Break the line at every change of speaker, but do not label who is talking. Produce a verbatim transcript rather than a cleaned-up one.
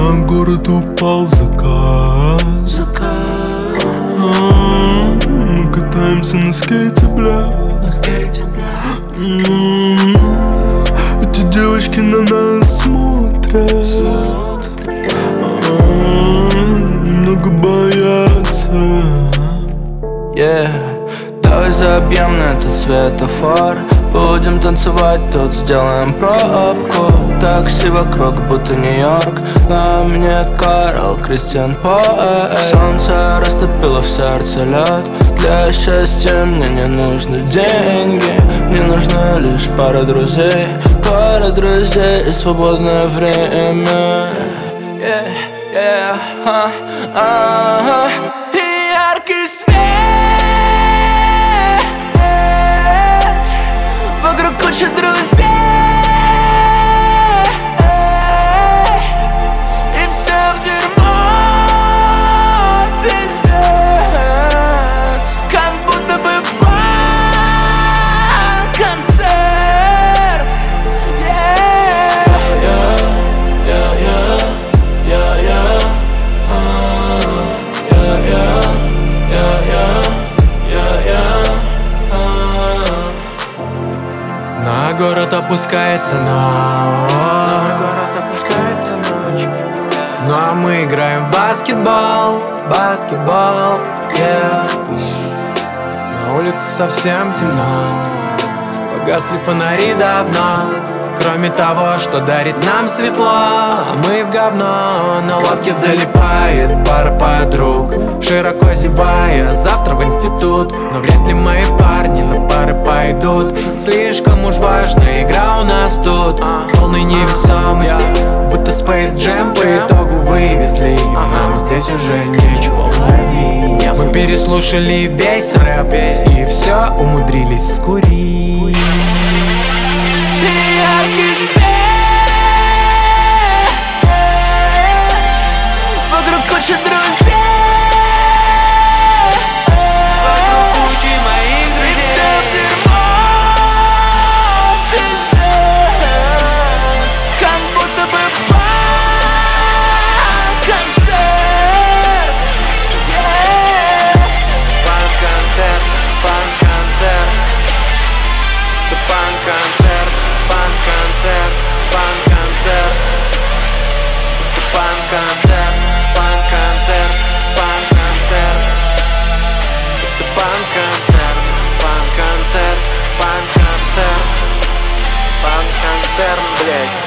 На город упал закат,
закат.
А, мы катаемся на скейте, бля,
на скейте, бля.
М-м-м. Эти девочки на нас смотрят,
смотрят.
А, немного боятся.
Yeah. Давай забьем на этот светофор. Будем танцевать, тут сделаем пробку. Такси вокруг, будто Нью-Йорк. На мне Карл Кристиан поэт. Солнце растопило в сердце лед. Для счастья мне не нужны деньги. Мне нужна лишь пара друзей. Пара друзей и свободное время. Yeah, yeah, uh, uh-huh. И яркий свет. Вокруг куча друзей. И все в дерьмо, пиздец. Как будто бы концерт. Yeah. Yeah, yeah, yeah, yeah, yeah. Uh, yeah, yeah, yeah, yeah, yeah, yeah. Uh.
На город опускается ночь,
На город опускается ночь.
ну а мы играем в баскетбол, баскетбол, yeah. На улице совсем темно, погасли фонари давно. Кроме того, что дарит нам светло, а мы в говно. На лавке залипает пара подруг, широко зевая, завтра в институт. Но вряд ли мои парни на пары пойдут. Слишком уж важная игра у нас тут, полной невесомости, будто Space Jam. По итогу вывезли, и нам здесь уже нечего ловить. Мы переслушали весь рэп и все умудрились скурить.
Яркий свет. Вокруг куча друзей.
Вокруг кучи моих друзей.
И все в дерьмо, пиздец. Как будто бы концерт. Yeah.
Панк-концерт, панк-концерт. Это панк-концерт, панк-концерт, панк-концерт. Это панк-концерт, панк-концерт, панк-концерт. Это панк-концерт, панк-концерт, панк-концерт. Панк-концерт, блядь.